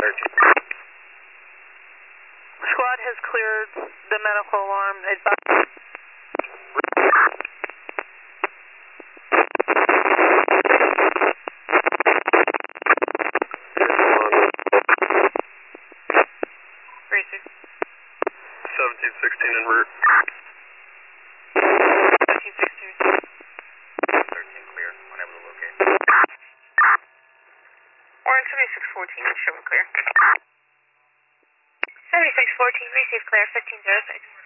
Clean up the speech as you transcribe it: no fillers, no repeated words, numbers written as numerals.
Squad has cleared the medical alarm. Advise. Racer. 1716 en route. 1716. 13 clear, whenever to locate. Orange 7614, showing clear. 7614, receive clear, 1506.